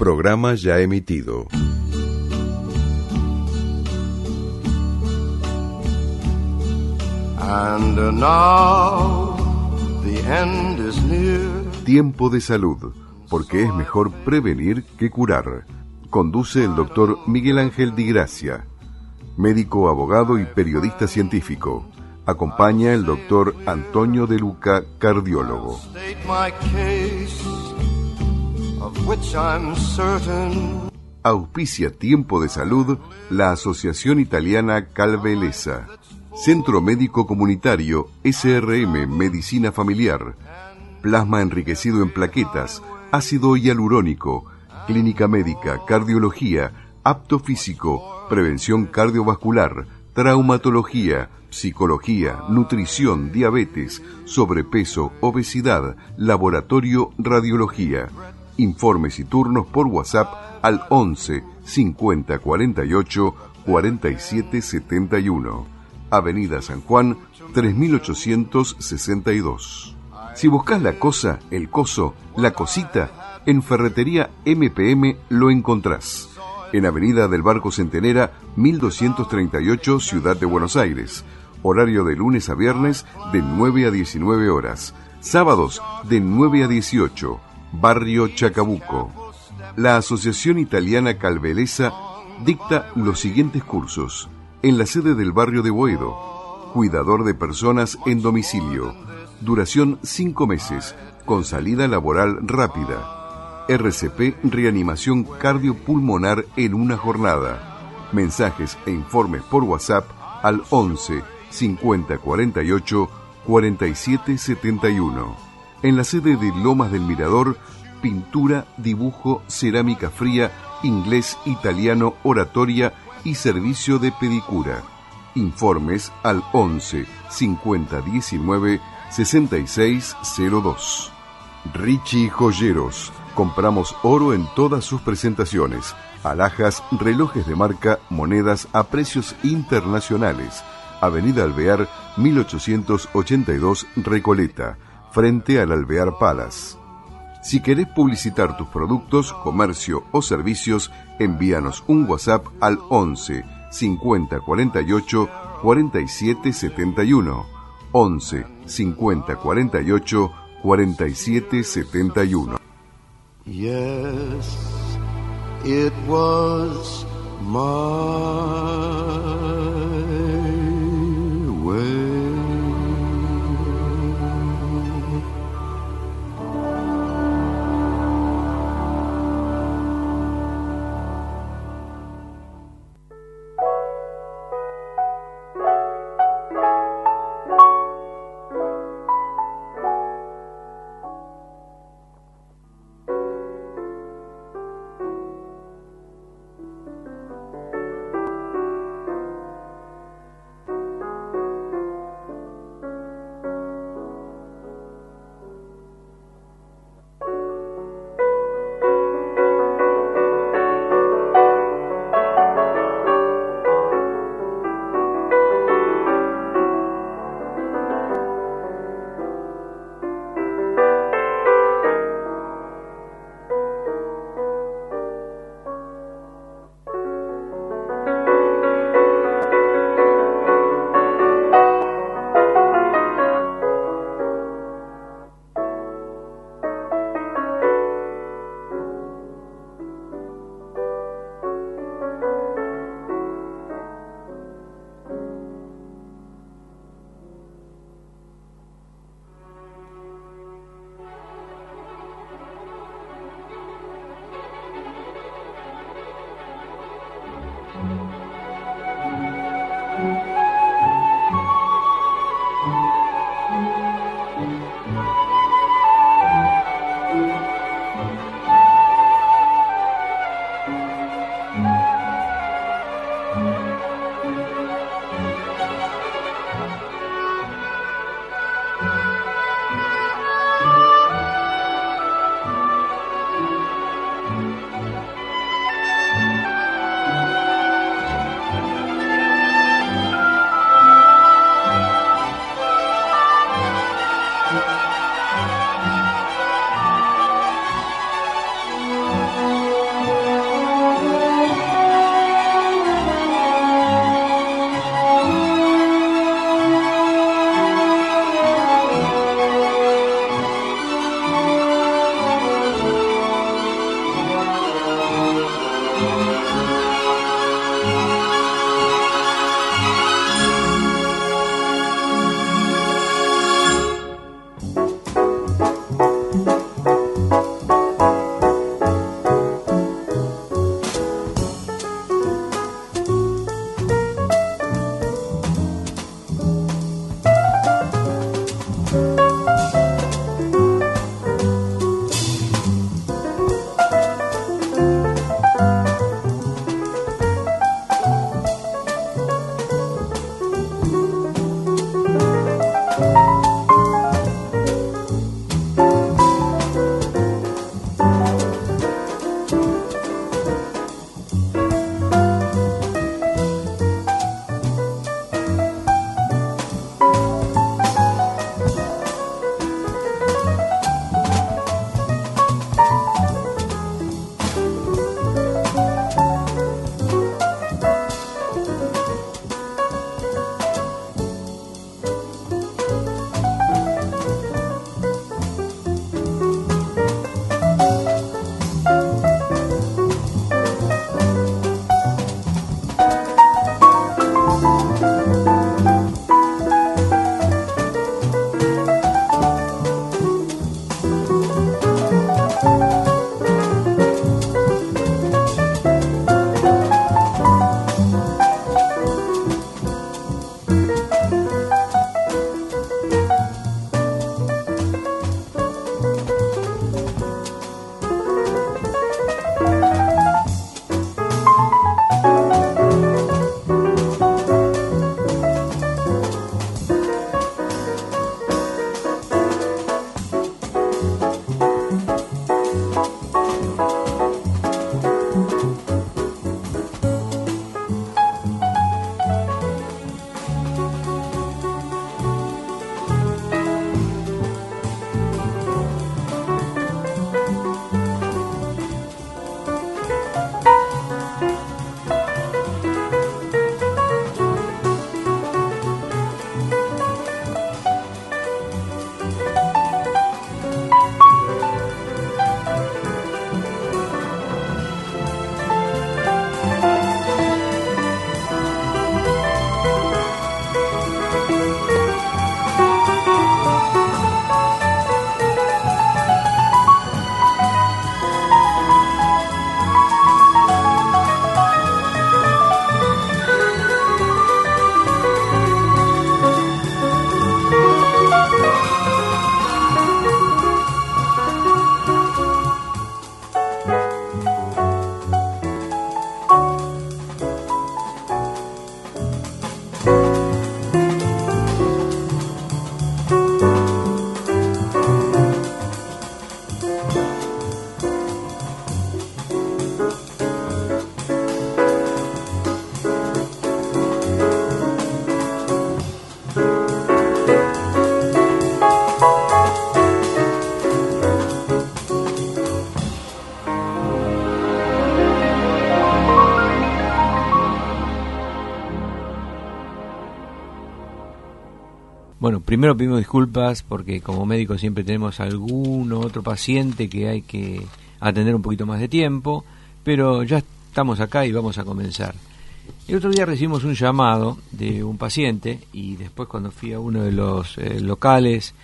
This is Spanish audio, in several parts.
Programa ya emitido. And now the end is near. Tiempo de salud, porque es mejor prevenir que curar. Conduce el doctor Miguel Ángel Di Gracia, médico, abogado y periodista científico. Acompaña el doctor Antonio De Luca, cardiólogo. Auspicia Tiempo de Salud la Asociación Italiana Calvelesa. Centro Médico Comunitario SRM Medicina Familiar. Plasma enriquecido en plaquetas, ácido hialurónico, clínica médica, cardiología, apto físico, prevención cardiovascular, traumatología, psicología, nutrición, diabetes, sobrepeso, obesidad, laboratorio, radiología. Informes y turnos por WhatsApp al 11 50 48 47 71. Avenida San Juan, 3862. Si buscas la cosa, el coso, la cosita, en Ferretería MPM lo encontrás. En Avenida del Barco Centenera, 1238, Ciudad de Buenos Aires. Horario de lunes a viernes de 9 a 19 horas. Sábados de 9 a 18. Barrio Chacabuco. La Asociación Italiana Calvelesa dicta los siguientes cursos. En la sede del barrio de Boedo. Cuidador de personas en domicilio. Duración 5 meses, con salida laboral rápida. RCP Reanimación Cardiopulmonar en una jornada. Mensajes e informes por WhatsApp al 11 50 48 47 71. En la sede de Lomas del Mirador, pintura, dibujo, cerámica fría, inglés, italiano, oratoria y servicio de pedicura. Informes al 11 50 19 6602. Richie Joyeros. Compramos oro en todas sus presentaciones. Alhajas, relojes de marca, monedas a precios internacionales. Avenida Alvear, 1882, Recoleta, frente al Alvear Palace. Si querés publicitar tus productos, comercio o servicios, envíanos un WhatsApp al 11 50 48 47 71. 11 50 48 47 71. Yes, it was my way. Bueno, primero pedimos disculpas porque como médicos siempre tenemos algún otro paciente que hay que atender un poquito más de tiempo, pero ya estamos acá y vamos a comenzar. El otro día recibimos un llamado de un paciente y después cuando fui a uno de los locales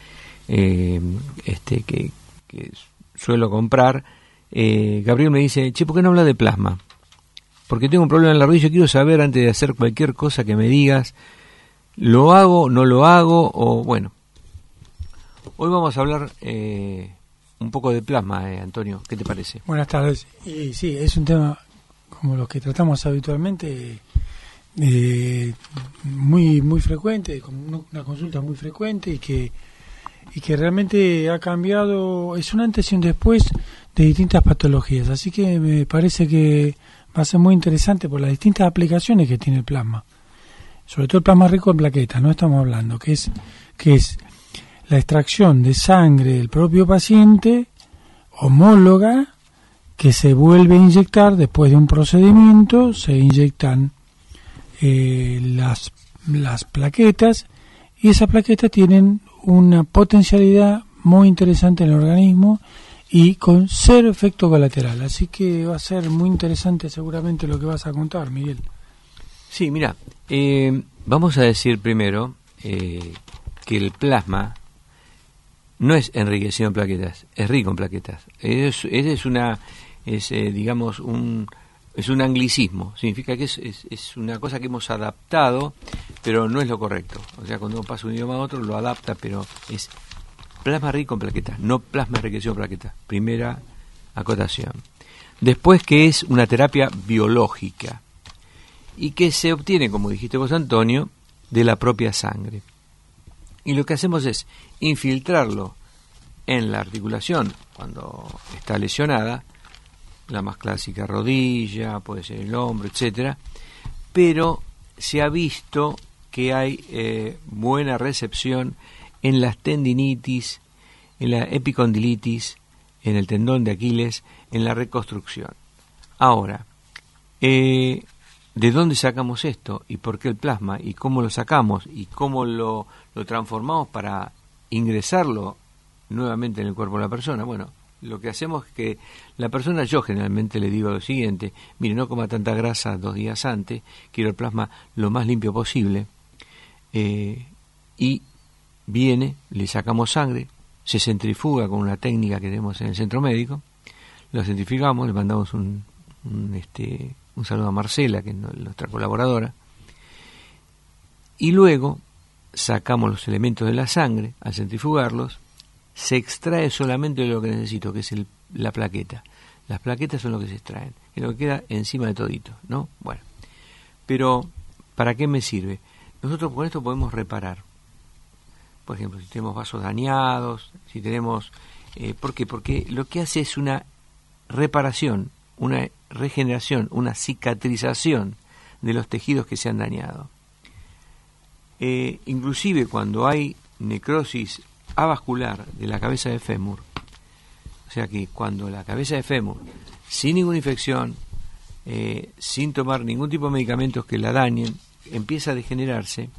que suelo comprar, Gabriel me dice, che, ¿por qué no habla de plasma? Porque tengo un problema en la rodilla, quiero saber antes de hacer cualquier cosa que me digas, ¿lo hago, no lo hago? O bueno, hoy vamos a hablar un poco de plasma, Antonio, ¿qué te parece? Buenas tardes. Y sí, es un tema como los que tratamos habitualmente, muy frecuente, como una consulta muy frecuente y que realmente ha cambiado, es un antes y un después de distintas patologías, así que me parece que va a ser muy interesante por las distintas aplicaciones que tiene el plasma, sobre todo el plasma rico en plaquetas, no estamos hablando, que es la extracción de sangre del propio paciente, homóloga, que se vuelve a inyectar después de un procedimiento, se inyectan las plaquetas y esas plaquetas tienen una potencialidad muy interesante en el organismo y con cero efecto colateral, así que va a ser muy interesante seguramente lo que vas a contar, Miguel. Sí, mira, vamos a decir primero que el plasma no es enriquecido en plaquetas, es rico en plaquetas. Es un anglicismo, significa que es una cosa que hemos adaptado, pero no es lo correcto. O sea, cuando uno pasa un idioma a otro lo adapta, pero es plasma rico en plaquetas, no plasma enriquecido en plaquetas. Primera acotación. Después, que es una terapia biológica y que se obtiene, como dijiste vos, Antonio, de la propia sangre. Y lo que hacemos es infiltrarlo en la articulación cuando está lesionada, la más clásica rodilla, puede ser el hombro, etcétera, pero se ha visto que hay buena recepción en las tendinitis, en la epicondilitis, en el tendón de Aquiles, en la reconstrucción. Ahora, ¿de dónde sacamos esto? ¿Y por qué el plasma? ¿Y cómo lo sacamos? ¿Y cómo lo transformamos para ingresarlo nuevamente en el cuerpo de la persona? Bueno, lo que hacemos es que la persona, yo generalmente le digo lo siguiente: mire, no coma tanta grasa 2 días antes, quiero el plasma lo más limpio posible, y viene, le sacamos sangre, se centrifuga con una técnica que tenemos en el centro médico, lo centrifugamos, le mandamos un saludo a Marcela, que es nuestra colaboradora, y luego sacamos los elementos de la sangre. Al centrifugarlos se extrae solamente lo que necesito, que es la plaqueta. Las plaquetas son lo que se extraen, es lo que queda encima de todito, ¿no? Bueno, pero ¿para qué me sirve? Nosotros con esto podemos reparar. Por ejemplo, si tenemos vasos dañados, si tenemos... ¿por qué? Porque lo que hace es una reparación, una regeneración, una cicatrización de los tejidos que se han dañado. Inclusive cuando hay necrosis avascular de la cabeza de fémur, o sea que cuando la cabeza de fémur, sin ninguna infección, sin tomar ningún tipo de medicamentos que la dañen, empieza a degenerarse,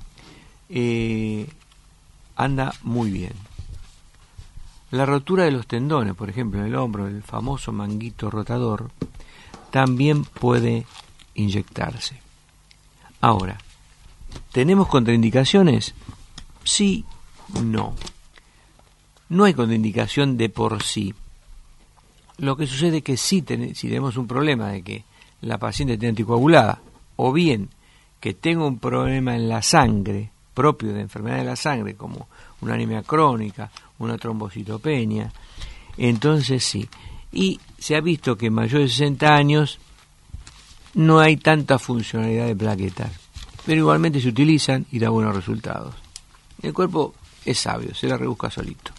anda muy bien. La rotura de los tendones, por ejemplo, en el hombro, el famoso manguito rotador, también puede inyectarse. Ahora, ¿tenemos contraindicaciones? Sí, no. No hay contraindicación de por sí. Lo que sucede es que si tenemos un problema de que la paciente esté anticoagulada, o bien que tenga un problema en la sangre, propio de enfermedad de la sangre, como una anemia crónica, una trombocitopenia, entonces sí. Y se ha visto que en mayores de 60 años no hay tanta funcionalidad de plaquetas, pero igualmente se utilizan y da buenos resultados. El cuerpo es sabio, se la rebusca solito.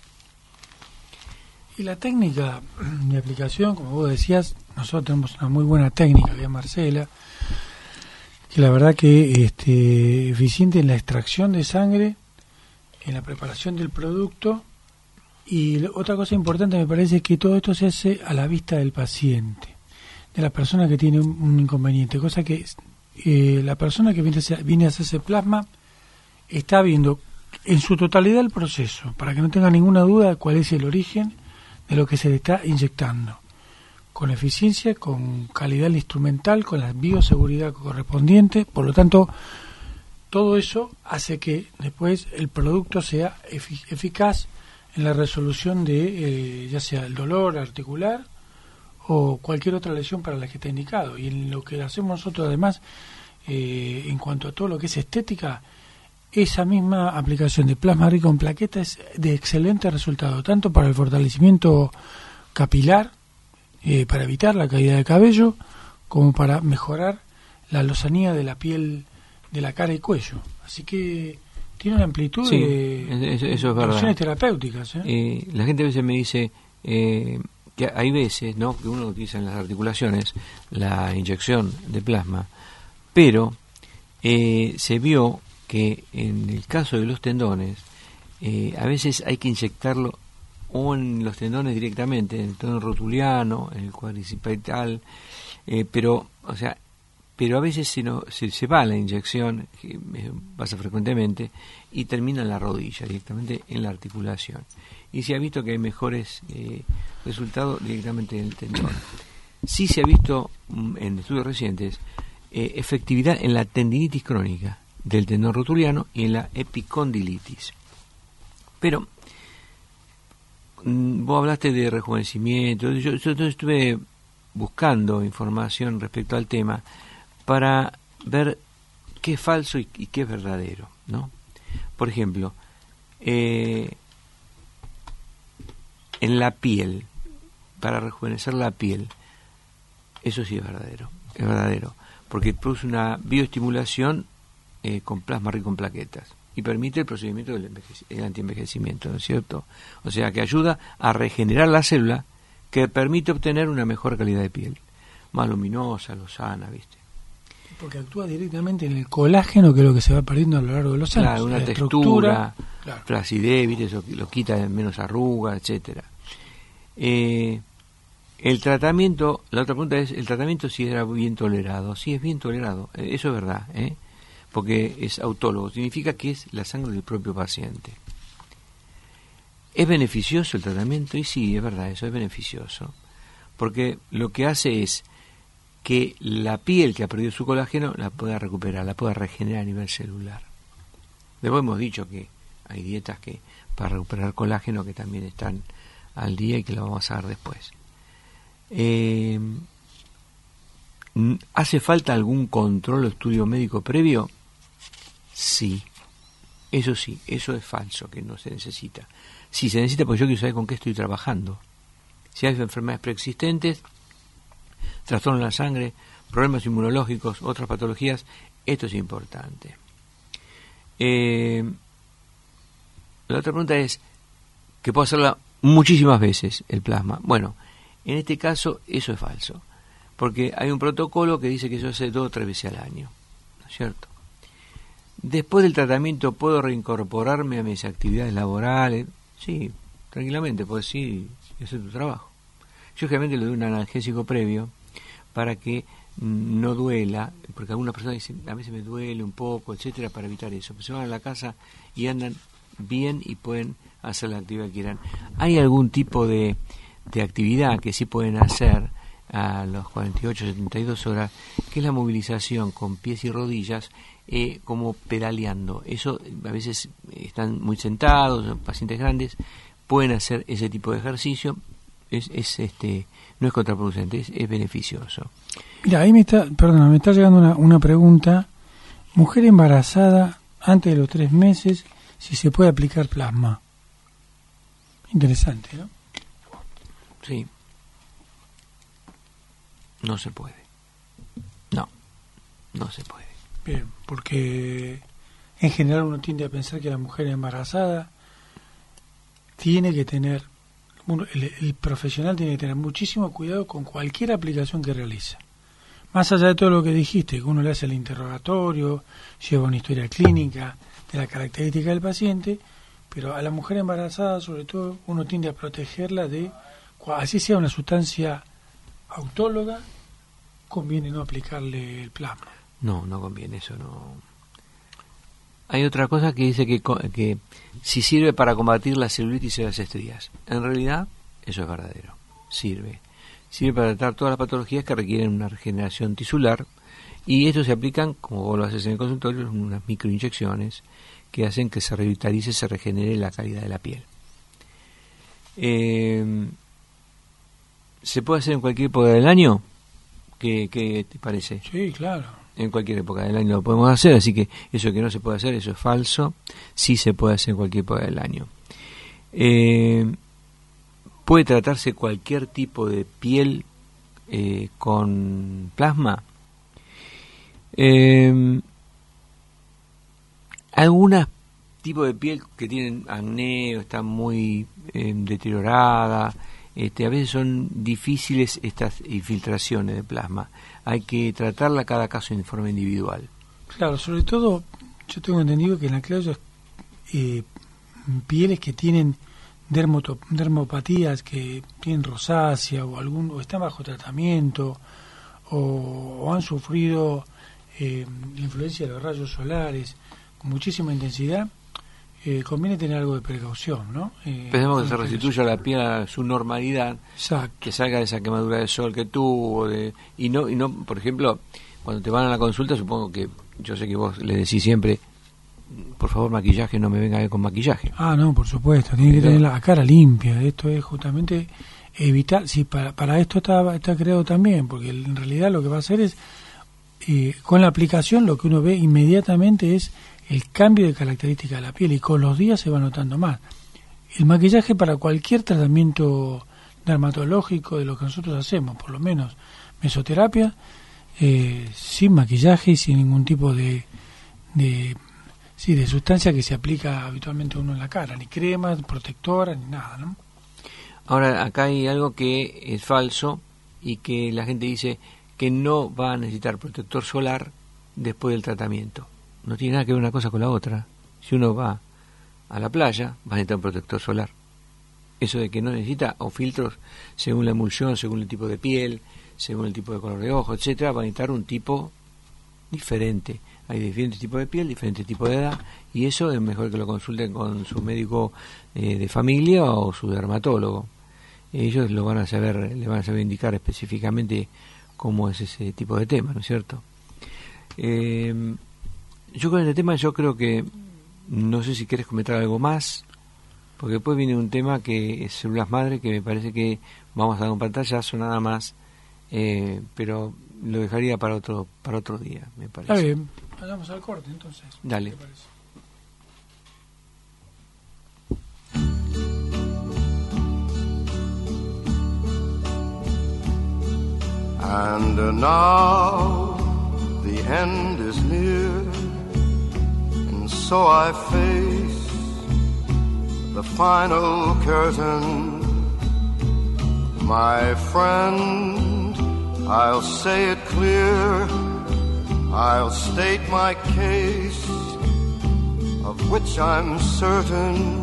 Y la técnica de aplicación, como vos decías, nosotros tenemos una muy buena técnica, que es Marcela, que la verdad que eficiente en la extracción de sangre, en la preparación del producto, y otra cosa importante me parece es que todo esto se hace a la vista del paciente, de la persona que tiene un inconveniente, cosa que la persona que viene a hacerse plasma está viendo en su totalidad el proceso, para que no tenga ninguna duda de cuál es el origen de lo que se le está inyectando, con eficiencia, con calidad instrumental, con la bioseguridad correspondiente. Por lo tanto, todo eso hace que después el producto sea eficaz en la resolución de ya sea el dolor articular o cualquier otra lesión para la que está indicado. Y en lo que hacemos nosotros además, en cuanto a todo lo que es estética, esa misma aplicación de plasma rico en plaquetas es de excelente resultado, tanto para el fortalecimiento capilar, para evitar la caída de cabello, como para mejorar la lozanía de la piel de la cara y cuello. Así que tiene una amplitud de opciones terapéuticas. La gente a veces me dice que hay veces, ¿no?, que uno utiliza en las articulaciones la inyección de plasma, pero se vio que en el caso de los tendones, a veces hay que inyectarlo o en los tendones directamente, en el tendón rotuliano, en el cuadricipital, pero a veces se va la inyección, que pasa frecuentemente, y termina en la rodilla, directamente en la articulación. Y se ha visto que hay mejores resultados directamente en el tendón. Sí se ha visto en estudios recientes efectividad en la tendinitis crónica del tendón rotuliano y en la epicondilitis. Pero vos hablaste de rejuvenecimiento. Yo estuve buscando información respecto al tema para ver qué es falso y qué es verdadero, ¿no? Por ejemplo, en la piel, para rejuvenecer la piel, eso sí es verdadero, porque produce una bioestimulación con plasma rico en plaquetas y permite el procedimiento del antienvejecimiento, ¿no es cierto? O sea, que ayuda a regenerar la célula, que permite obtener una mejor calidad de piel, más luminosa, lozana, ¿viste? Porque actúa directamente en el colágeno, que es lo que se va perdiendo a lo largo de los años. Claro, una textura, flacidez, ¿viste? Eso lo quita, menos arrugas, etcétera. El tratamiento, la otra pregunta es, ¿el tratamiento si era bien tolerado? Sí, es bien tolerado, eso es verdad, porque es autólogo, significa que es la sangre del propio paciente. ¿Es beneficioso el tratamiento? Y sí, es verdad, eso es beneficioso, porque lo que hace es que la piel que ha perdido su colágeno la pueda recuperar, la pueda regenerar a nivel celular. Después hemos dicho que hay dietas que para recuperar colágeno que también están al día y que lo vamos a ver después. ¿Hace falta algún control o estudio médico previo? Sí, eso es falso, que no se necesita. Sí, se necesita porque yo quiero saber con qué estoy trabajando. Si hay enfermedades preexistentes, trastornos en la sangre, problemas inmunológicos, otras patologías, esto es importante. La otra pregunta es, que puedo hacerla muchísimas veces, el plasma. Bueno, en este caso eso es falso, porque hay un protocolo que dice que eso se hace 2 o 3 veces al año, ¿no es cierto? Después del tratamiento, ¿puedo reincorporarme a mis actividades laborales? Sí, tranquilamente, puedes ir y hacer tu trabajo. Yo generalmente le doy un analgésico previo para que no duela, porque algunas personas dicen, a veces me duele un poco, etcétera, para evitar eso. Pues se van a la casa y andan bien y pueden hacer la actividad que quieran. Hay algún tipo de actividad que sí pueden hacer a los 48, 72 horas, que es la movilización con pies y rodillas, como pedaleando. Eso a veces están muy sentados, pacientes grandes, pueden hacer ese tipo de ejercicio. No es contraproducente, es beneficioso. Mira, ahí me está llegando una pregunta. Mujer embarazada antes de los 3 meses, si se puede aplicar plasma. Interesante, ¿no? Sí. No se puede. No se puede. Bien, porque en general uno tiende a pensar que la mujer embarazada tiene que tener, el profesional tiene que tener muchísimo cuidado con cualquier aplicación que realice. Más allá de todo lo que dijiste, que uno le hace el interrogatorio, lleva una historia clínica de la característica del paciente, pero a la mujer embarazada, sobre todo, uno tiende a protegerla de, así sea una sustancia autóloga, conviene no aplicarle el plasma. No conviene, eso no. Hay otra cosa que dice que si sirve para combatir la celulitis y las estrías. En realidad, eso es verdadero. Sirve para tratar todas las patologías que requieren una regeneración tisular, y esto se aplican, como vos lo haces en el consultorio, unas microinyecciones que hacen que se revitalice, se regenere la calidad de la piel. ¿Se puede hacer en cualquier época del año? ¿Qué te parece? Sí, claro. En cualquier época del año lo podemos hacer, así que eso que no se puede hacer, eso es falso. Sí se puede hacer en cualquier época del año. ¿Puede tratarse cualquier tipo de piel con plasma? Algunos tipos de piel que tienen acné o están muy deteriorada, a veces son difíciles estas infiltraciones de plasma. Hay que tratarla cada caso en forma individual. Claro, sobre todo yo tengo entendido que en aquellas pieles que tienen dermopatías, que tienen rosácea o están bajo tratamiento o han sufrido la influencia de los rayos solares con muchísima intensidad, conviene tener algo de precaución, ¿no? Pensemos que se restituya la piel a su normalidad. Exacto. Que salga de esa quemadura de sol que tuvo, y no, por ejemplo, cuando te van a la consulta, supongo que, yo sé que vos le decís siempre, por favor, maquillaje, no me venga a ver con maquillaje. Ah, no, por supuesto, tiene que tener la cara limpia. Esto es justamente evitar, sí, para esto está creado también, porque en realidad lo que va a hacer es, con la aplicación, lo que uno ve inmediatamente es el cambio de característica de la piel, y con los días se va notando más. El maquillaje para cualquier tratamiento dermatológico de lo que nosotros hacemos, por lo menos mesoterapia, sin maquillaje y sin ningún tipo de sustancia que se aplica habitualmente a uno en la cara, ni cremas, protectoras, ni nada, ¿no? Ahora, acá hay algo que es falso y que la gente dice que no va a necesitar protector solar después del tratamiento. No tiene nada que ver una cosa con la otra. Si uno va a la playa, va a necesitar un protector solar. Eso de que no necesita, o filtros según la emulsión, según el tipo de piel, según el tipo de color de ojo, etcétera, va a necesitar un tipo diferente. Hay diferentes tipos de piel, diferentes tipos de edad, y eso es mejor que lo consulten con su médico de familia o su dermatólogo. Ellos le van a saber indicar específicamente cómo es ese tipo de tema, ¿no es cierto? Yo con este tema, yo creo que, no sé si querés comentar algo más, porque después viene un tema que es células madre, que me parece que vamos a dar un pantallazo nada más, pero lo dejaría para otro día, me parece. Está bien, vayamos al corte entonces. Dale. And now the end is near, and so I face the final curtain. My friend, I'll say it clear, I'll state my case, of which I'm certain.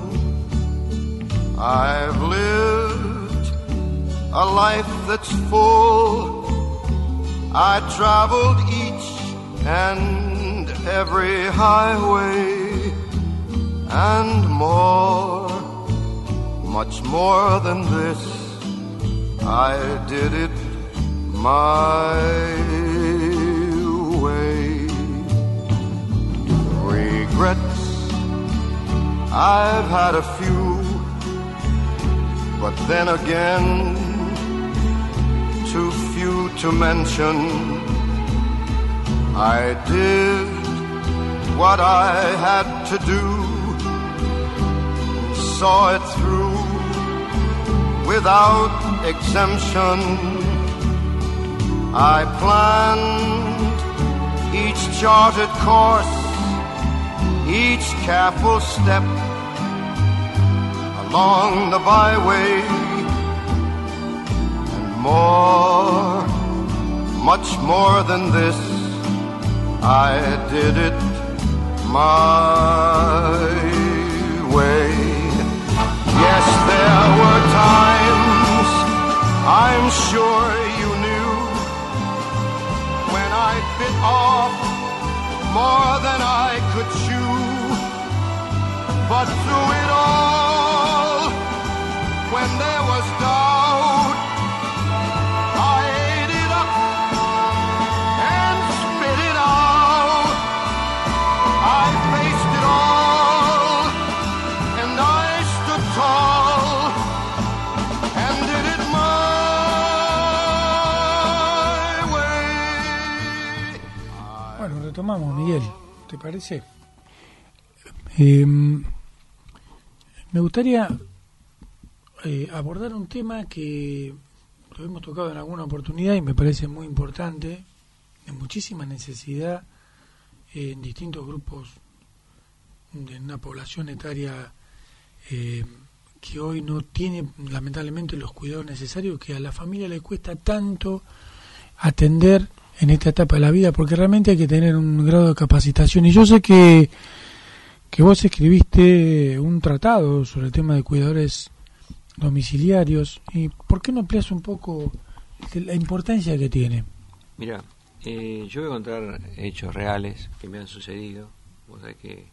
I've lived a life that's full, I traveled each and every highway, and more, much more than this, I did it my way. Regrets, I've had a few, but then again, too few to mention. I did what I had to do, saw it through without exemption. I planned each charted course, each careful step along the byway, and more, much more than this, I did it my way. Yes, there were times, I'm sure you knew, when I bit off more than I could chew. But through it all, when there was doubt, I ate it up and spit it out. I faced it all, and I stood tall, and did it my way. Bueno, retomamos, Miguel, ¿te parece? Me gustaría abordar un tema que lo hemos tocado en alguna oportunidad y me parece muy importante, de muchísima necesidad en distintos grupos de una población etaria que hoy no tiene lamentablemente los cuidados necesarios, que a la familia le cuesta tanto atender en esta etapa de la vida, porque realmente hay que tener un grado de capacitación. Y yo sé que vos escribiste un tratado sobre el tema de cuidadores domiciliarios. ¿Y por qué no amplias un poco la importancia que tiene? Mira, yo voy a contar hechos reales que me han sucedido. Vos sabés que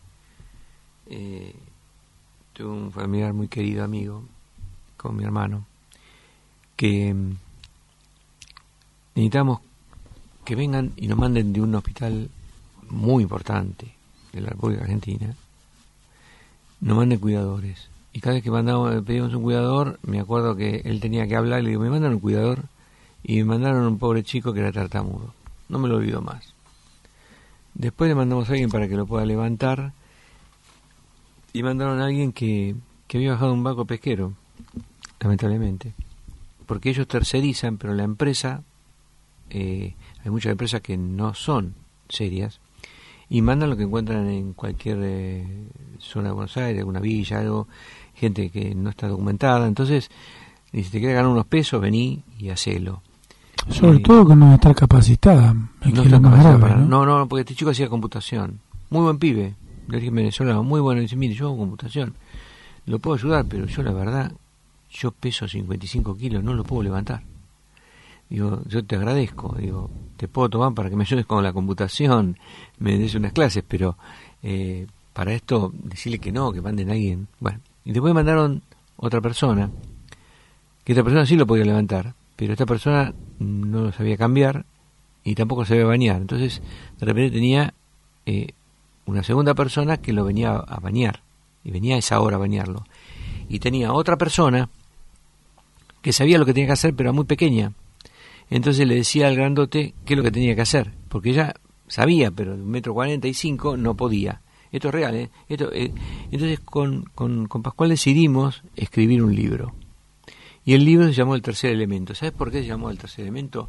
tuve un familiar muy querido, amigo, con mi hermano, que necesitamos que vengan y nos manden de un hospital muy importante de la República Argentina, nos manden cuidadores. Y cada vez que pedíamos un cuidador, me acuerdo que él tenía que hablar, y le digo, me mandan un cuidador, y me mandaron un pobre chico que era tartamudo. No me lo olvido más. Después le mandamos a alguien para que lo pueda levantar, y mandaron a alguien que había bajado un barco pesquero, lamentablemente. Porque ellos tercerizan, pero la empresa, hay muchas empresas que no son serias, y mandan lo que encuentran en cualquier zona de Buenos Aires, alguna villa, algo, gente que no está documentada. Entonces, si te quieres ganar unos pesos, vení y hacelo. Sobre todo que no estar capacitada. No está capacitada para, ¿no? Porque este chico hacía computación. Muy buen pibe, de origen venezolano, muy bueno. Dice, mire, yo hago computación, lo puedo ayudar, pero yo la verdad, yo peso 55 kilos, no lo puedo levantar. Digo, yo te agradezco, digo, te puedo tomar para que me ayudes con la computación, me des unas clases, pero para esto decirle que no, que manden a alguien. Bueno, y después mandaron otra persona, que esta persona sí lo podía levantar, pero esta persona no lo sabía cambiar y tampoco sabía bañar. Entonces, de repente tenía una segunda persona que lo venía a bañar, y venía a esa hora a bañarlo. Y tenía otra persona que sabía lo que tenía que hacer, pero era muy pequeña. Entonces le decía al grandote qué es lo que tenía que hacer, porque ella sabía, pero de 1,45 m no podía. Esto es real, ¿eh? Entonces con Pascual decidimos escribir un libro. Y el libro se llamó El Tercer Elemento. ¿Sabes por qué se llamó El Tercer Elemento?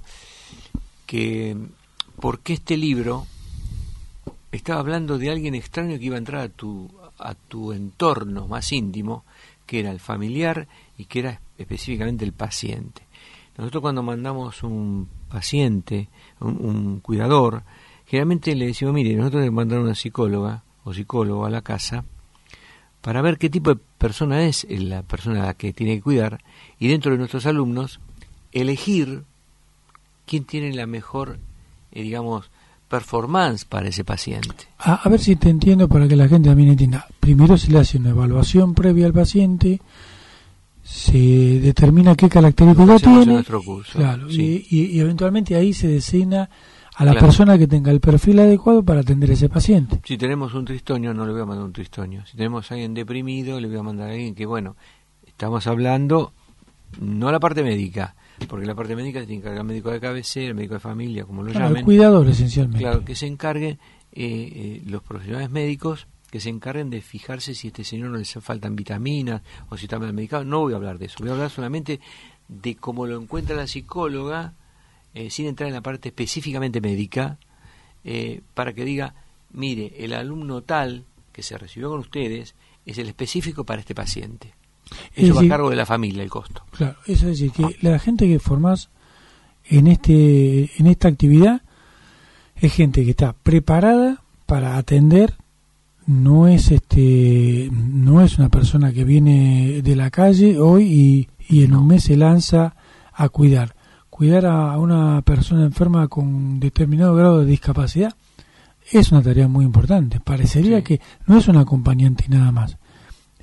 Porque este libro estaba hablando de alguien extraño que iba a entrar a tu entorno más íntimo, que era el familiar y que era específicamente el paciente. Nosotros cuando mandamos un paciente, un cuidador, generalmente le decimos, mire, nosotros le mandamos una psicóloga o psicólogo a la casa para ver qué tipo de persona es la persona a la que tiene que cuidar, y dentro de nuestros alumnos elegir quién tiene la mejor, performance para ese paciente. A ver si te entiendo para que la gente también entienda. Primero se le hace una evaluación previa al paciente, se determina qué características tiene, en nuestro curso, claro, sí. y eventualmente ahí se designa a la persona que tenga el perfil adecuado para atender a ese paciente. Si tenemos un tristonio, no le voy a mandar un tristonio. Si tenemos a alguien deprimido, le voy a mandar a alguien que, estamos hablando, no la parte médica, porque la parte médica se tiene que encargar el médico de cabecera, el médico de familia, como lo llamen. El cuidador, esencialmente. Claro, que se encarguen los profesionales médicos, que se encarguen de fijarse si a este señor no le faltan vitaminas o si está mal medicado. No voy a hablar de eso, voy a hablar solamente de cómo lo encuentra la psicóloga, sin entrar en la parte específicamente médica, para que diga, mire, el alumno tal que se recibió con ustedes es el específico para este paciente. Eso va a cargo de la familia, el costo. Claro, eso es decir, que la gente que formás en esta actividad es gente que está preparada para atender. No es una persona que viene de la calle hoy y en un mes se lanza a cuidar a una persona enferma con determinado grado de discapacidad. Es una tarea muy importante. Parecería que no es un acompañante y nada más.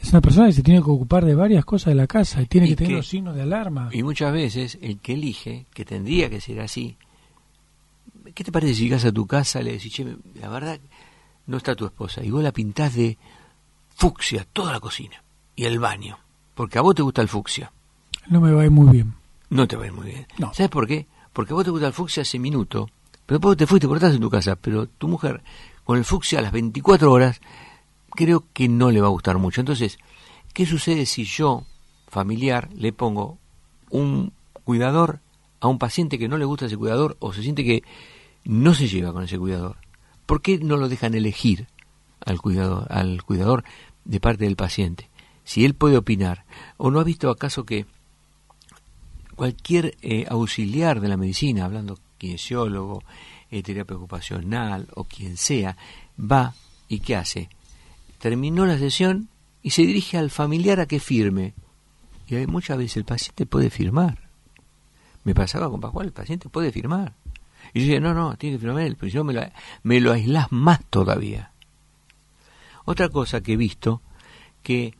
Es una persona que se tiene que ocupar de varias cosas de la casa y tiene que tener que- los signos de alarma. Y muchas veces el que elige, que tendría que ser así, ¿qué te parece si llegas a tu casa y le decís, che, la verdad, no está tu esposa, y vos la pintás de fucsia toda la cocina y el baño, porque a vos te gusta el fucsia? No me va a ir muy bien. No te va a ir muy bien. No. ¿Sabes por qué? Porque a vos te gusta el fucsia hace minuto, pero después te fuiste, cortás en tu casa, pero tu mujer con el fucsia a las 24 horas, creo que no le va a gustar mucho. Entonces, ¿qué sucede si yo, familiar, le pongo un cuidador a un paciente que no le gusta ese cuidador o se siente que no se lleva con ese cuidador? ¿Por qué no lo dejan elegir al cuidador de parte del paciente? Si él puede opinar. ¿O no ha visto acaso que cualquier auxiliar de la medicina, hablando kinesiólogo, terapia ocupacional o quien sea, va y ¿qué hace? Terminó la sesión y se dirige al familiar a que firme? Y hay muchas veces el paciente puede firmar. Me pasaba con Pascual, el paciente puede firmar. Y yo decía, no, tiene que firmar él, pero si no me lo aislás más todavía. Otra cosa que he visto, que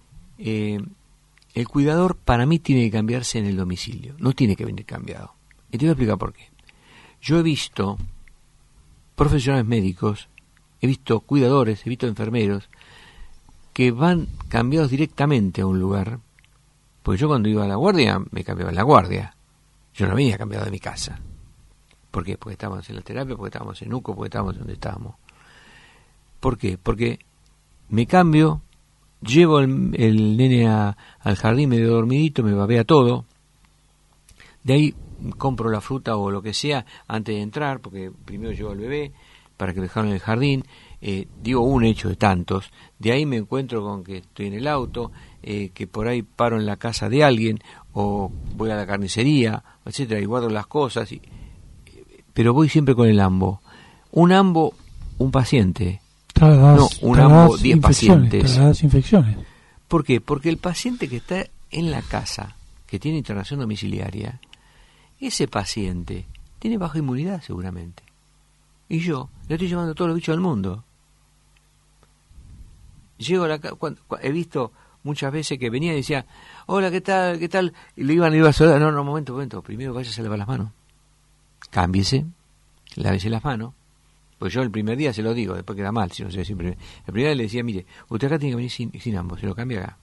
el cuidador para mí tiene que cambiarse en el domicilio, no tiene que venir cambiado. Y te voy a explicar por qué. Yo he visto profesionales médicos, he visto cuidadores, he visto enfermeros, que van cambiados directamente a un lugar, porque yo cuando iba a la guardia, me cambiaba en la guardia. Yo no venía cambiado de mi casa. ¿Por qué? Porque estábamos en la terapia, porque estábamos en UCO, porque estábamos donde estábamos. ¿Por qué? Porque me cambio, llevo el nene al jardín medio dormidito, me babea todo, de ahí compro la fruta o lo que sea antes de entrar, porque primero llevo al bebé para que lo dejaron en el jardín, digo un hecho de tantos, de ahí me encuentro con que estoy en el auto, que por ahí paro en la casa de alguien, o voy a la carnicería, etcétera, y guardo las cosas, pero voy siempre con el ambo. Un paciente. No, un ambo, 10 pacientes. Trasladas infecciones. ¿Por qué? Porque el paciente que está en la casa, que tiene internación domiciliaria, ese paciente tiene baja inmunidad seguramente. Y yo le estoy llevando todos los bichos del mundo. Llego a la casa, he visto muchas veces que venía y decía, hola, ¿qué tal? Y le iban a saludar. No, momento, primero váyase a lavar las manos. Cámbiese, lávese las manos. Pues yo el primer día se lo digo, después queda mal, si no sé siempre. El primer día le decía, mire, usted acá tiene que venir sin ambos, se lo cambia acá.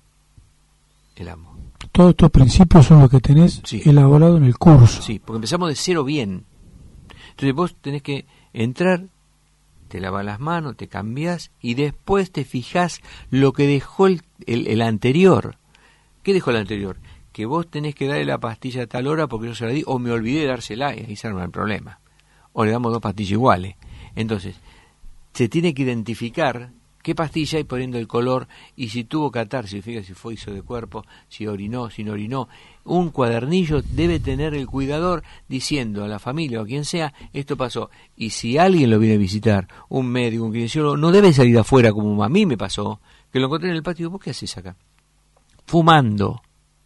El ambo. Todos estos principios son los que tenés elaborado en el curso. Sí, porque empezamos de cero bien. Entonces vos tenés que entrar, te lavas las manos, te cambiás y después te fijás lo que dejó el anterior. ¿Qué dejó el anterior? Que vos tenés que darle la pastilla a tal hora porque yo se la di o me olvidé de dársela y ahí se arma el problema. O le damos 2 pastillas iguales. Entonces, se tiene que identificar qué pastilla y poniendo el color y si tuvo catarsis, fíjate si fue hizo de cuerpo, si orinó, si no orinó. Un cuadernillo debe tener el cuidador diciendo a la familia o a quien sea, esto pasó. Y si alguien lo viene a visitar, un médico, un kinesiólogo, no debe salir de afuera como a mí me pasó, que lo encontré en el patio y digo, ¿vos qué haces acá? Fumando.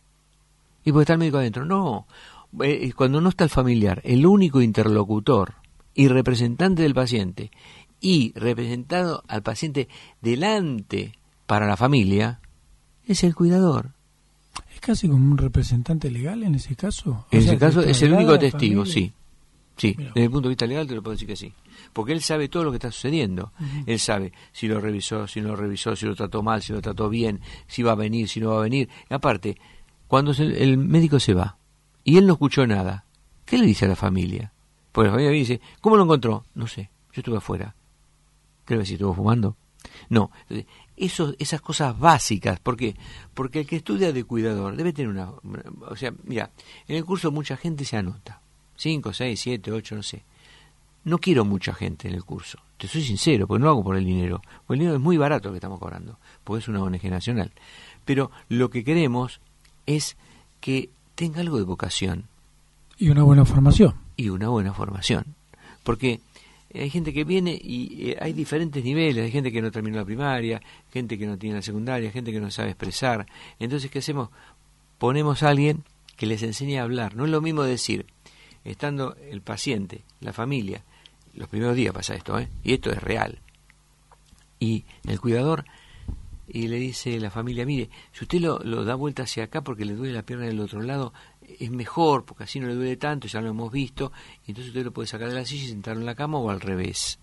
Y porque está el médico adentro. No, cuando no está el familiar, el único interlocutor y representante del paciente y representado al paciente delante para la familia es el cuidador. ¿Es casi como un representante legal en ese caso? En ese caso es el único testigo, familia. sí. Mira. Desde el punto de vista legal te lo puedo decir que sí. Porque él sabe todo lo que está sucediendo. Uh-huh. Él sabe si lo revisó, si no lo revisó, si lo trató mal, si lo trató bien, si va a venir, si no va a venir. Y aparte, cuando el médico se va y él no escuchó nada, ¿qué le dice a la familia? Porque la familia dice, ¿cómo lo encontró? No sé, yo estuve afuera. ¿Qué le va a decir? ¿Estuvo fumando? No. Esas cosas básicas. ¿Por qué? Porque el que estudia de cuidador debe tener una... O sea, mira, en el curso mucha gente se anota. 5, 6, 7, 8, no sé. No quiero mucha gente en el curso. Te soy sincero, porque no lo hago por el dinero. Porque el dinero es muy barato lo que estamos cobrando. Porque es una ONG nacional. Pero lo que queremos es que tenga algo de vocación. Y una buena formación. Y una buena formación. Porque hay gente que viene y hay diferentes niveles. Hay gente que no terminó la primaria, gente que no tiene la secundaria, gente que no sabe expresar. Entonces, ¿qué hacemos? Ponemos a alguien que les enseñe a hablar. No es lo mismo decir, estando el paciente, la familia, los primeros días pasa esto, y esto es real. Y el cuidador y le dice la familia, mire, si usted lo da vuelta hacia acá porque le duele la pierna del otro lado, es mejor, porque así no le duele tanto, ya lo hemos visto, y entonces usted lo puede sacar de la silla y sentarlo en la cama o al revés.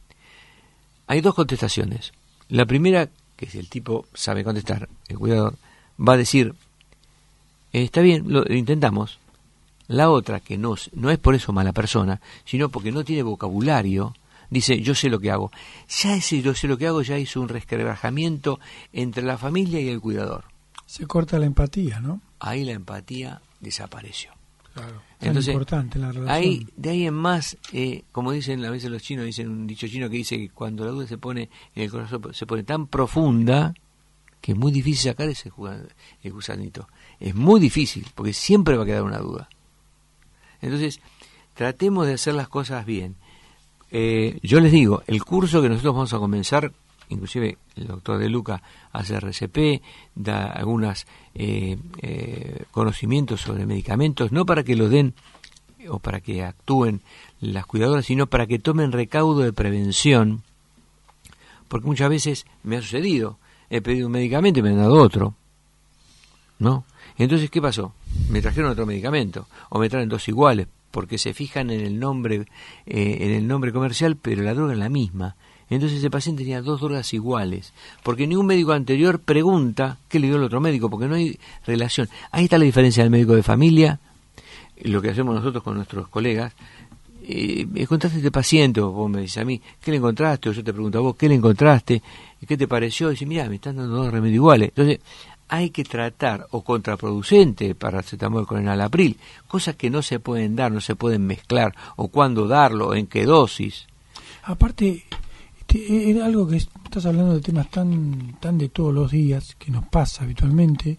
Hay dos contestaciones. La primera, que si el tipo sabe contestar, el cuidador, va a decir, está bien, lo intentamos. La otra, que no es por eso mala persona, sino porque no tiene vocabulario, dice, yo sé lo que hago. Ya ese yo sé lo que hago ya hizo un resquebrajamiento entre la familia y el cuidador. Se corta la empatía, ¿no? Ahí la empatía desapareció. Claro. Entonces, importante la relación. de ahí en más, como dicen a veces los chinos, dicen un dicho chino que dice que cuando la duda se pone en el corazón, se pone tan profunda que es muy difícil sacar el gusanito. Es muy difícil, porque siempre va a quedar una duda. Entonces, tratemos de hacer las cosas bien. Yo les digo, el curso que nosotros vamos a comenzar, inclusive el doctor De Luca hace RCP, da algunos conocimientos sobre medicamentos, no para que los den o para que actúen las cuidadoras, sino para que tomen recaudo de prevención, porque muchas veces me ha sucedido, he pedido un medicamento y me han dado otro, ¿no? Entonces, ¿qué pasó? Me trajeron otro medicamento, o me traen dos iguales, porque se fijan en el nombre comercial, pero la droga es la misma. Entonces ese paciente tenía dos drogas iguales, porque ningún médico anterior pregunta qué le dio el otro médico, porque no hay relación. Ahí está la diferencia del médico de familia, lo que hacemos nosotros con nuestros colegas. Encontraste este paciente, o vos me dices a mí, ¿qué le encontraste? O yo te pregunto a vos, ¿qué le encontraste? ¿Qué te pareció? Y dice, mira, me están dando dos remedios iguales. Entonces, hay que tratar, o contraproducente, paracetamol con enalapril, cosas que no se pueden dar, no se pueden mezclar, o cuándo darlo, en qué dosis. Aparte, es algo que estás hablando de temas tan de todos los días, que nos pasa habitualmente,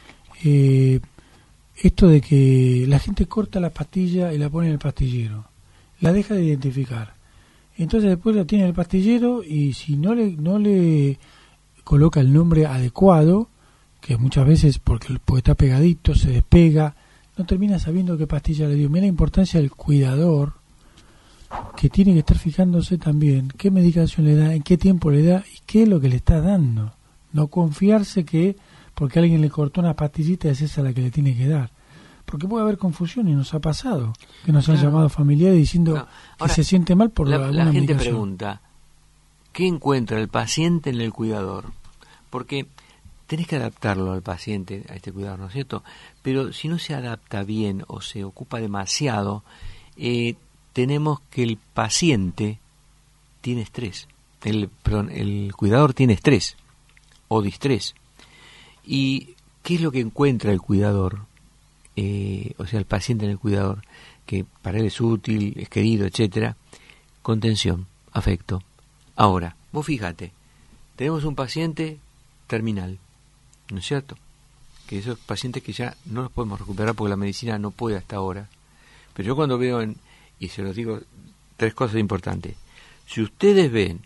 esto de que la gente corta la pastilla y la pone en el pastillero, la deja de identificar, entonces después la tiene en el pastillero y si no le coloca el nombre adecuado, que muchas veces porque está pegadito, se despega, no termina sabiendo qué pastilla le dio. Mira la importancia del cuidador, que tiene que estar fijándose también qué medicación le da, en qué tiempo le da y qué es lo que le está dando. No confiarse que porque alguien le cortó una pastillita es esa la que le tiene que dar. Porque puede haber confusión y nos ha pasado, que nos han llamado familiares diciendo Ahora, que se siente mal por alguna la gente medicación. pregunta, ¿qué encuentra el paciente en el cuidador? Porque tenés que adaptarlo al paciente, a este cuidador, ¿no es cierto? Pero si no se adapta bien o se ocupa demasiado, tenemos que el paciente tiene estrés. El cuidador tiene estrés o distrés. ¿Y qué es lo que encuentra el cuidador? O sea, el paciente en el cuidador, que para él es útil, es querido, etcétera, contención, afecto. Ahora, vos fíjate, tenemos un paciente terminal, ¿no es cierto? Que esos pacientes que ya no los podemos recuperar porque la medicina no puede hasta ahora. Pero yo cuando veo, y se los digo, tres cosas importantes. Si ustedes ven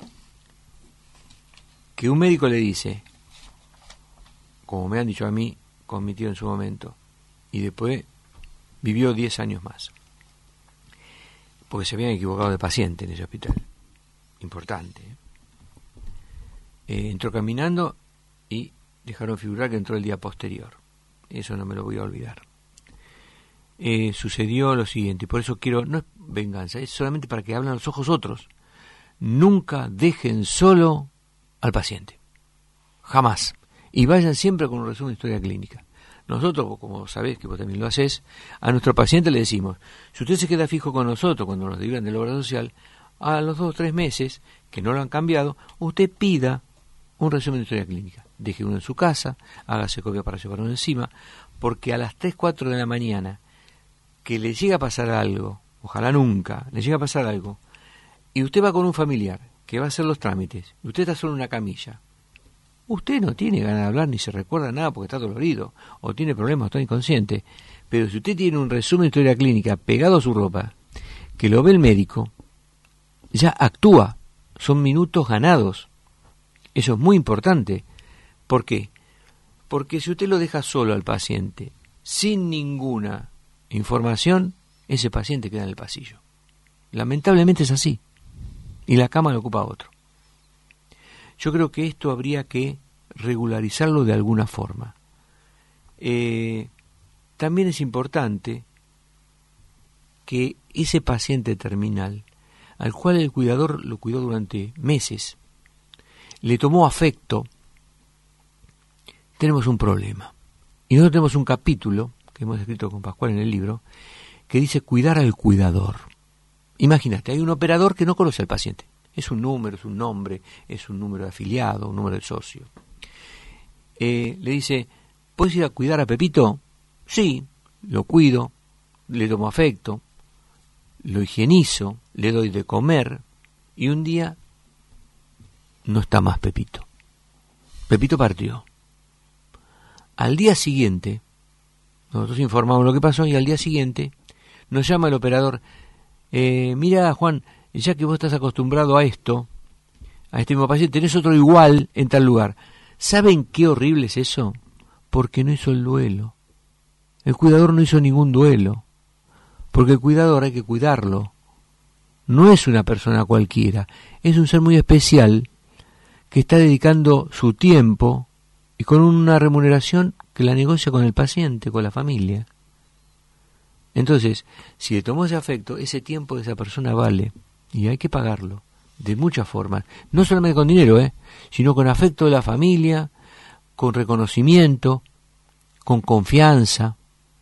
que un médico le dice, como me han dicho a mí, con mi tío en su momento, y después vivió 10 años más, porque se habían equivocado de paciente en ese hospital, importante. Entró caminando y dejaron figurar que entró el día posterior. Eso no me lo voy a olvidar. Sucedió lo siguiente, y por eso quiero, no es venganza, es solamente para que hablen los ojos otros. Nunca dejen solo al paciente, jamás, y vayan siempre con un resumen de historia clínica. Nosotros, como sabés que vos también lo hacés, a nuestro paciente le decimos, si usted se queda fijo con nosotros cuando nos derivan de la obra social, a los 2 o 3 meses, que no lo han cambiado, usted pida un resumen de historia clínica. Deje uno en su casa, hágase copia para llevarlo encima, porque a las 3, 4 de la mañana, que le llega a pasar algo, ojalá nunca, le llega a pasar algo, y usted va con un familiar que va a hacer los trámites, y usted está solo en una camilla, usted no tiene ganas de hablar ni se recuerda nada porque está dolorido, o tiene problemas, o está inconsciente, pero si usted tiene un resumen de historia clínica pegado a su ropa, que lo ve el médico, ya actúa, son minutos ganados. Eso es muy importante. ¿Por qué? Porque si usted lo deja solo al paciente, sin ninguna información, ese paciente queda en el pasillo. Lamentablemente es así. Y la cama lo ocupa otro. Yo creo que esto habría que regularizarlo de alguna forma. También es importante que ese paciente terminal, al cual el cuidador lo cuidó durante meses, le tomó afecto, tenemos un problema. Y nosotros tenemos un capítulo, que hemos escrito con Pascual en el libro, que dice cuidar al cuidador. Imagínate, hay un operador que no conoce al paciente. Es un número, es un nombre, es un número de afiliado, un número de socio. Le dice, ¿puedes ir a cuidar a Pepito? Sí, lo cuido, le tomo afecto, lo higienizo, le doy de comer, y un día no está más Pepito. Pepito partió. Al día siguiente, nosotros informamos lo que pasó, y al día siguiente nos llama el operador, mira Juan, ya que vos estás acostumbrado a esto, a este mismo paciente, tenés otro igual en tal lugar. ¿Saben qué horrible es eso? Porque no hizo el duelo. El cuidador no hizo ningún duelo. Porque el cuidador hay que cuidarlo. No es una persona cualquiera. Es un ser muy especial que está dedicando su tiempo y con una remuneración que la negocia con el paciente, con la familia. Entonces, si le tomó ese afecto, ese tiempo de esa persona vale y hay que pagarlo de muchas formas. No solamente con dinero, sino con afecto de la familia, con reconocimiento, con confianza,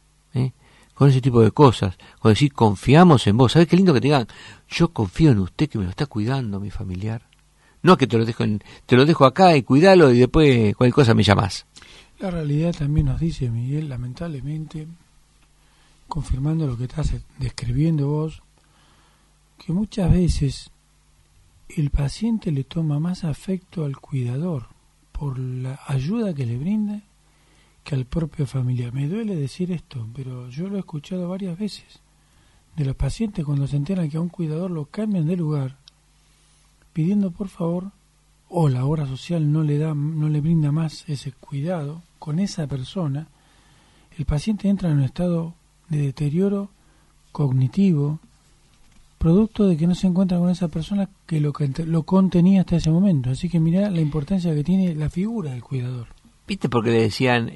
con ese tipo de cosas, con decir confiamos en vos. ¿Sabés qué lindo que te digan? Yo confío en usted que me lo está cuidando mi familiar. No que te lo dejo acá y cuidalo y después cualquier cosa me llamás. La realidad también nos dice, Miguel, lamentablemente, confirmando lo que estás describiendo vos, que muchas veces el paciente le toma más afecto al cuidador por la ayuda que le brinda que al propio familiar. Me duele decir esto, pero yo lo he escuchado varias veces de los pacientes cuando se enteran que a un cuidador lo cambian de lugar pidiendo por favor, o la obra social no le brinda más ese cuidado con esa persona. El paciente entra en un estado de deterioro cognitivo producto de que no se encuentra con esa persona que lo contenía hasta ese momento. Así que mirá la importancia que tiene la figura del cuidador. ¿Viste por qué le decían,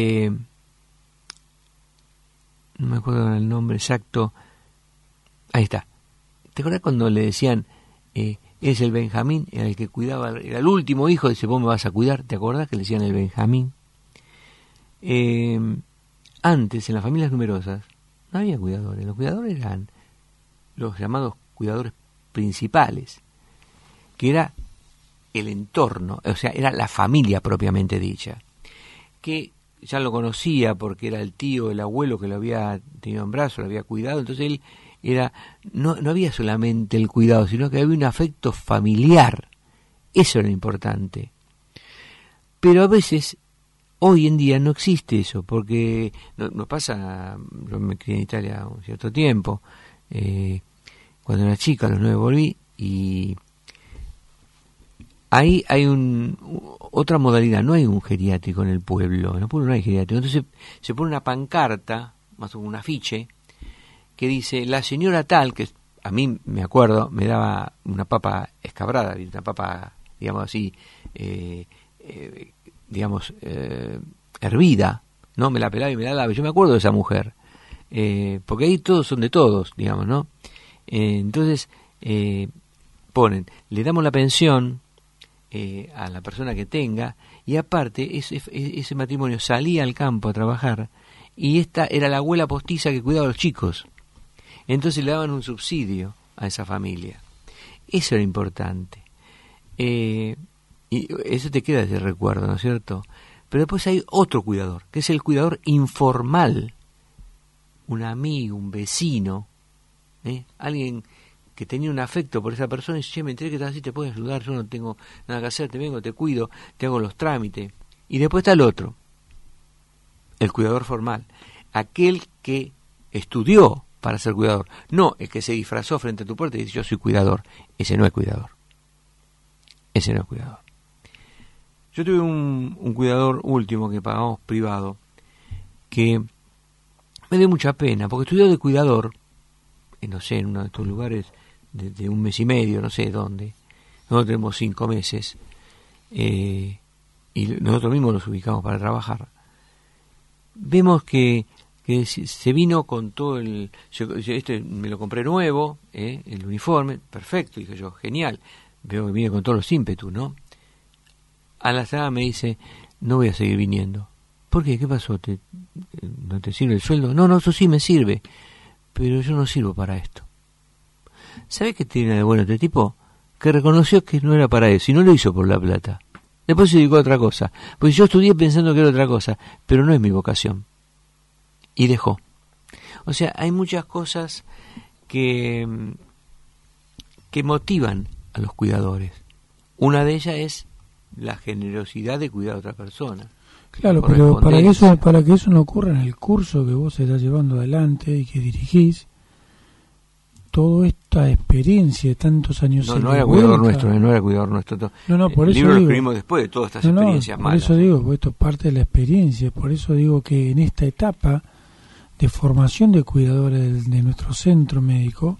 no me acuerdo el nombre exacto, ahí está, ¿te acuerdas cuando le decían, es el Benjamín, era el que cuidaba, era el último hijo, dice, vos me vas a cuidar, ¿te acordás que le decían el Benjamín? Antes, en las familias numerosas, no había cuidadores, los cuidadores eran los llamados cuidadores principales, que era el entorno, o sea, era la familia propiamente dicha, que ya lo conocía porque era el tío, el abuelo que lo había tenido en brazos, lo había cuidado, entonces él era, no había solamente el cuidado, sino que había un afecto familiar, eso era importante. Pero a veces, hoy en día no existe eso, porque nos pasa, yo me crié en Italia un cierto tiempo, cuando era chica, a los 9 volví, y ahí hay otra modalidad, no hay un geriátrico en el pueblo no hay geriátrico, entonces se pone una pancarta, más o menos un afiche, que dice, la señora tal, que a mí me acuerdo, me daba una papa escabrada, una papa, digamos así, hervida, ¿no? Me la pelaba y me la daba, yo me acuerdo de esa mujer, porque ahí todos son de todos, digamos, ¿no? Entonces, ponen, le damos la pensión a la persona que tenga, y aparte ese matrimonio salía al campo a trabajar, y esta era la abuela postiza que cuidaba a los chicos, entonces le daban un subsidio a esa familia. Eso era importante, y eso te queda ese recuerdo, ¿no es cierto? Pero después hay otro cuidador, que es el cuidador informal, un amigo, un vecino, alguien que tenía un afecto por esa persona y dice, che, me enteré que estás así, te puedes ayudar, yo no tengo nada que hacer, te vengo, te cuido, te hago los trámites. Y después está el otro, el cuidador formal, aquel que estudió para ser cuidador, no el que se disfrazó frente a tu puerta y dice, yo soy cuidador. Ese no es cuidador. Ese no es cuidador. Yo tuve un cuidador último que pagamos privado, que me dio mucha pena, porque estudió de cuidador, no sé, en uno de estos lugares de 1 mes y medio, no sé dónde. Nosotros tenemos 5 meses. y nosotros mismos los ubicamos para trabajar, vemos que se vino con todo este me lo compré nuevo, el uniforme, perfecto, dije yo, genial, veo que viene con todos los ímpetus, ¿no? A la semana me dice, no voy a seguir viniendo. ¿Por qué? ¿Qué pasó? ¿No te sirve el sueldo? No, eso sí me sirve, pero yo no sirvo para esto. ¿Sabés qué tiene de bueno este tipo? Que reconoció que no era para eso, y no lo hizo por la plata. Después se dedicó a otra cosa. Pues yo estudié pensando que era otra cosa, pero no es mi vocación. Y dejó. O sea, hay muchas cosas que motivan a los cuidadores. Una de ellas es la generosidad de cuidar a otra persona. Claro, pero para que eso no ocurra en el curso que vos estás llevando adelante y que dirigís, toda esta experiencia de tantos años... No era cuidador nuestro. No, por el eso libro digo, lo escribimos después de todas estas experiencias malas. Por eso digo, porque esto es parte de la experiencia. Por eso digo que en esta etapa de formación de cuidadores de nuestro centro médico,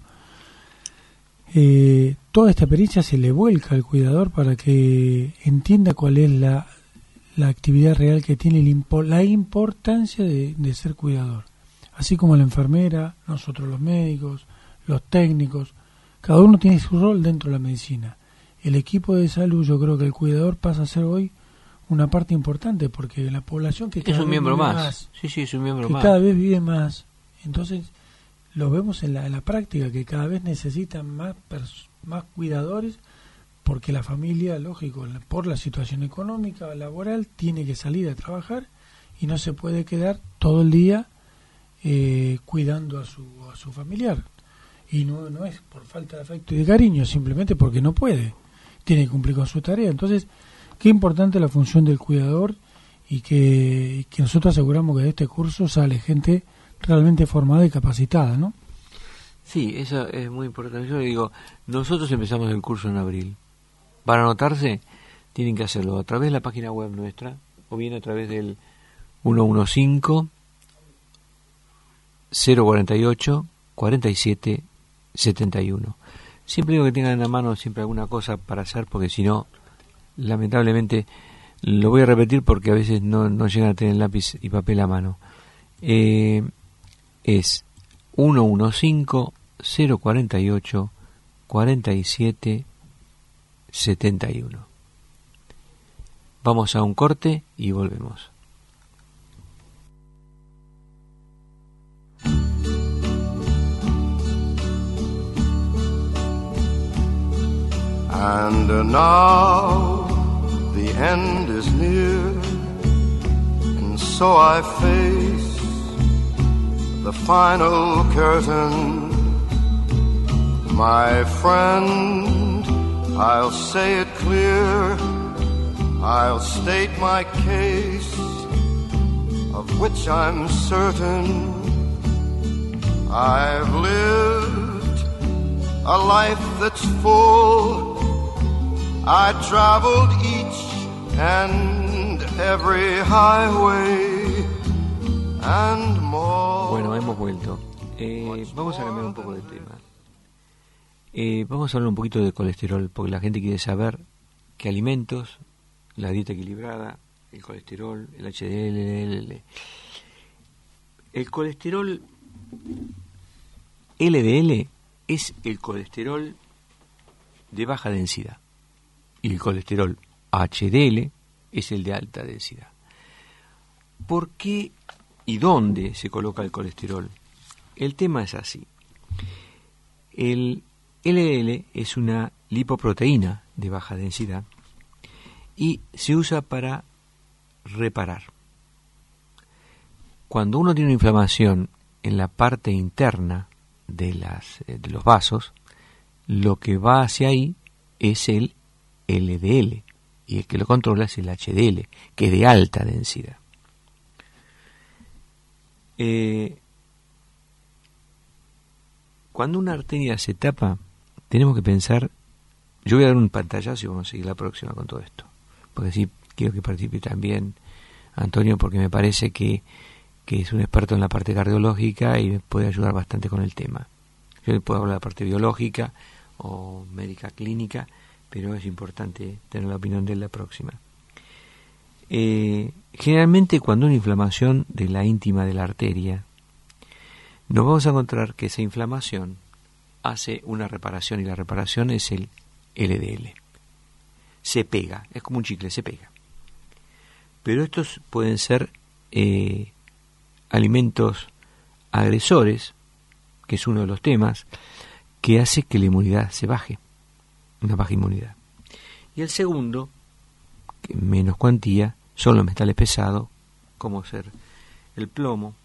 toda esta experiencia se le vuelca al cuidador para que entienda cuál es la actividad real que tiene, la importancia de ser cuidador. Así como la enfermera, nosotros los médicos, los técnicos, cada uno tiene su rol dentro de la medicina. El equipo de salud, yo creo que el cuidador pasa a ser hoy una parte importante, porque la población que cada es un vez miembro vive más. Sí, es un miembro que más. cada vez vive más. Entonces, lo vemos en la práctica, que cada vez necesitan más cuidadores, porque la familia, lógico, por la situación económica, laboral, tiene que salir a trabajar y no se puede quedar todo el día cuidando a su familiar. Y no es por falta de afecto y de cariño, simplemente porque no puede, tiene que cumplir con su tarea. Entonces, qué importante la función del cuidador, y que nosotros aseguramos que de este curso sale gente realmente formada y capacitada, ¿no? Sí, eso es muy importante. Yo le digo, nosotros empezamos el curso en abril. Para anotarse, tienen que hacerlo a través de la página web nuestra, o bien a través del 115-048-47-71. Siempre digo que tengan en la mano siempre alguna cosa para hacer, porque si no, lamentablemente, lo voy a repetir porque a veces no llegan a tener lápiz y papel a mano. Es 115-048-47-71. Vamos a un corte y volvemos. And now the end is near, and so I face the final curtain. My friend, I'll say it clear, I'll state my case, of which I'm certain. I've lived a life that's full, I traveled each and every highway and more. Bueno, hemos vuelto. Vamos a cambiar un poco de tema. Vamos a hablar un poquito de colesterol, porque la gente quiere saber qué alimentos, la dieta equilibrada, el colesterol, el HDL, el LDL. El colesterol LDL es el colesterol de baja densidad, y el colesterol HDL es el de alta densidad. ¿Por qué y dónde se coloca el colesterol? El tema es así. El LDL es una lipoproteína de baja densidad y se usa para reparar. Cuando uno tiene una inflamación en la parte interna de los vasos, lo que va hacia ahí es el LDL, y el que lo controla es el HDL, que es de alta densidad. Cuando una arteria se tapa, tenemos que pensar, yo voy a dar un pantallazo y vamos a seguir la próxima con todo esto, porque sí quiero que participe también Antonio, porque me parece que es un experto en la parte cardiológica y me puede ayudar bastante con el tema. Yo le puedo hablar de la parte biológica o médica clínica, pero es importante tener la opinión de él la próxima. Generalmente cuando una inflamación de la íntima de la arteria, nos vamos a encontrar que esa inflamación hace una reparación, y la reparación es el LDL. Se pega, es como un chicle, se pega. Pero estos pueden ser alimentos agresores, que es uno de los temas, que hace que la inmunidad se baje, una baja inmunidad. Y el segundo, que en menos cuantía, son los metales pesados, como ser el plomo,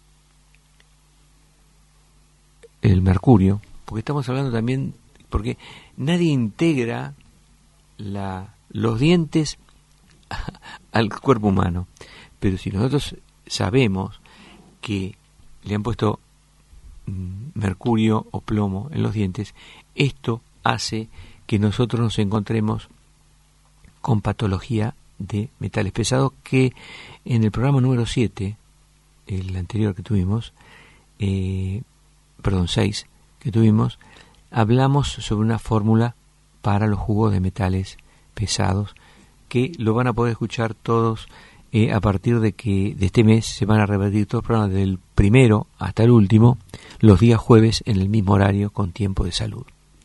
el mercurio, porque estamos hablando también, porque nadie integra los dientes al cuerpo humano, pero si nosotros sabemos que le han puesto mercurio o plomo en los dientes, esto hace que nosotros nos encontremos con patología de metales pesados, que en el programa número 7, el anterior que tuvimos, 6 que tuvimos, hablamos sobre una fórmula para los jugos de metales pesados, que lo van a poder escuchar todos a partir de este mes. Se van a repetir todos los programas del primero hasta el último, los días jueves en el mismo horario, con Tiempo de Salud.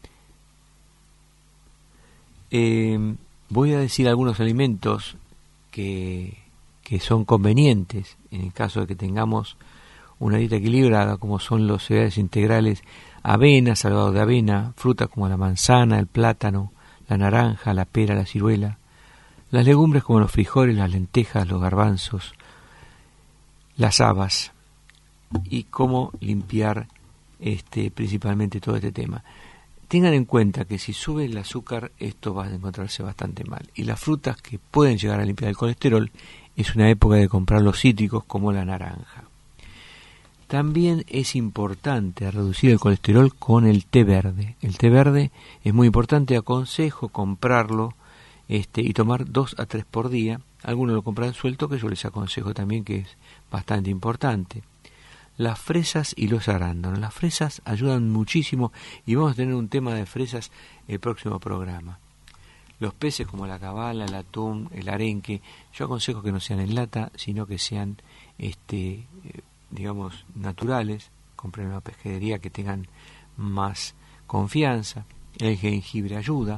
Voy a decir algunos alimentos que son convenientes en el caso de que tengamos una dieta equilibrada, como son los cereales integrales, avena, salvado de avena, frutas como la manzana, el plátano, la naranja, la pera, la ciruela, las legumbres como los frijoles, las lentejas, los garbanzos, las habas, y cómo limpiar principalmente todo este tema. Tengan en cuenta que si sube el azúcar, esto va a encontrarse bastante mal. Y las frutas que pueden llegar a limpiar el colesterol, es una época de comprar los cítricos como la naranja. También es importante reducir el colesterol con el té verde. El té verde es muy importante, aconsejo comprarlo y tomar 2 a 3 por día. Algunos lo compran suelto, que yo les aconsejo también, que es bastante importante. Las fresas y los arándanos. Las fresas ayudan muchísimo, y vamos a tener un tema de fresas el próximo programa. Los peces como la cabala, el atún, el arenque, yo aconsejo que no sean en lata, sino que sean digamos, naturales. Compren una pescadería que tengan más confianza. El jengibre ayuda,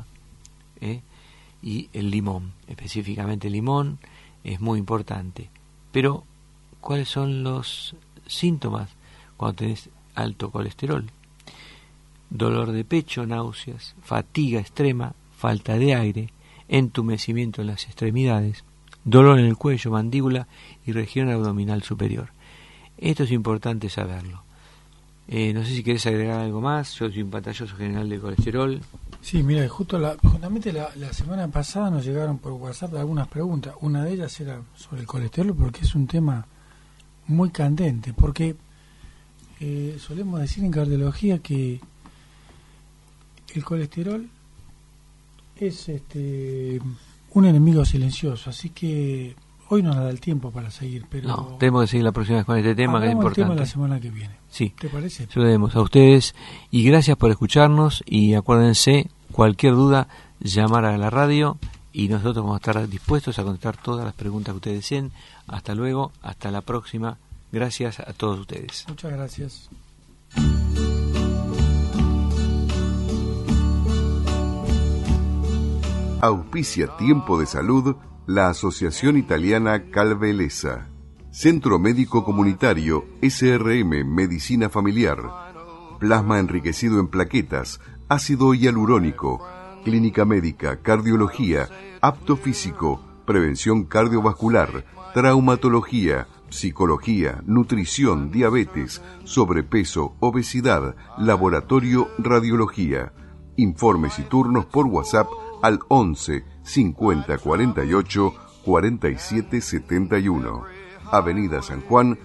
y el limón, específicamente el limón, es muy importante. Pero, ¿cuáles son los síntomas cuando tenés alto colesterol? Dolor de pecho, náuseas, fatiga extrema, falta de aire, entumecimiento en las extremidades, dolor en el cuello, mandíbula y región abdominal superior. Esto es importante saberlo. No sé si querés agregar algo más. Yo soy un pantallazo general de colesterol. Sí, mira, justamente la semana pasada nos llegaron por WhatsApp algunas preguntas. Una de ellas era sobre el colesterol, porque es un tema muy candente, porque solemos decir en cardiología que el colesterol es un enemigo silencioso, así que hoy no nos da el tiempo para seguir, pero no, tenemos que seguir la próxima vez con este tema, que es importante. El tema la semana que viene. Sí. ¿Te parece? Se lo debemos a ustedes, y gracias por escucharnos, y acuérdense, cualquier duda, llamar a la radio, y nosotros vamos a estar dispuestos a contestar todas las preguntas que ustedes deseen. Hasta luego, hasta la próxima. Gracias a todos ustedes. Muchas gracias. Auspicia Tiempo de Salud la Asociación Italiana Calvelesa, Centro Médico Comunitario SRM Medicina Familiar, Plasma enriquecido en plaquetas, ácido hialurónico, Clínica Médica, Cardiología, Apto Físico, Prevención Cardiovascular, Traumatología, Psicología, Nutrición, Diabetes, Sobrepeso, Obesidad, Laboratorio, Radiología. Informes y turnos por WhatsApp al 11 50 48 47 71. Avenida San Juan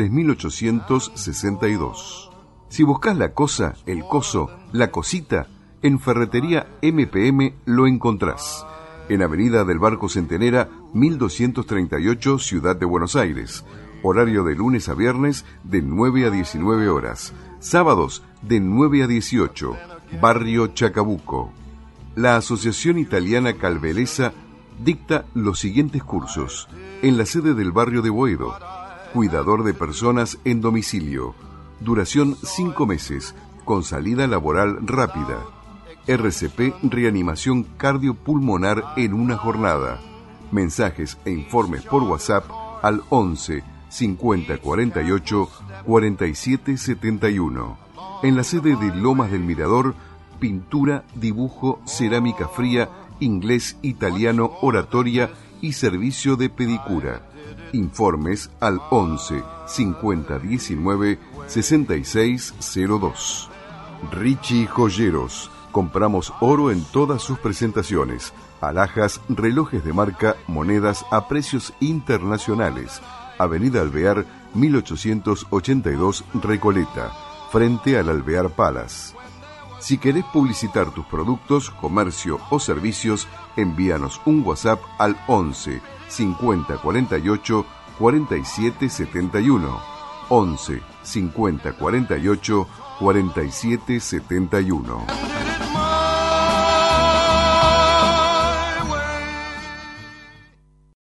3862. Si buscas la cosa, el coso, la cosita, en Ferretería MPM lo encontrás. En Avenida del Barco Centenera 1238, Ciudad de Buenos Aires. Horario de lunes a viernes de 9 a 19 horas. Sábados de 9 a 18. Barrio Chacabuco. La Asociación Italiana Calvelesa Dicta los siguientes cursos en la sede del barrio de Boedo. Cuidador de personas en domicilio. Duración 5 meses, con salida laboral rápida. RCP Reanimación Cardiopulmonar en una jornada. Mensajes e informes por WhatsApp al 11 50 48 47 71. En la sede de Lomas del Mirador, pintura, dibujo, cerámica fría, inglés, italiano, oratoria y servicio de pedicura. Informes al 11 50 19 66 02. Richie Joyeros. Compramos oro en todas sus presentaciones. Alhajas, relojes de marca, monedas a precios internacionales. Avenida Alvear, 1882, Recoleta, frente al Alvear Palace. Si querés publicitar tus productos, comercio o servicios, envíanos un WhatsApp al 11 50 48 47 71. 11 50 48 47 71.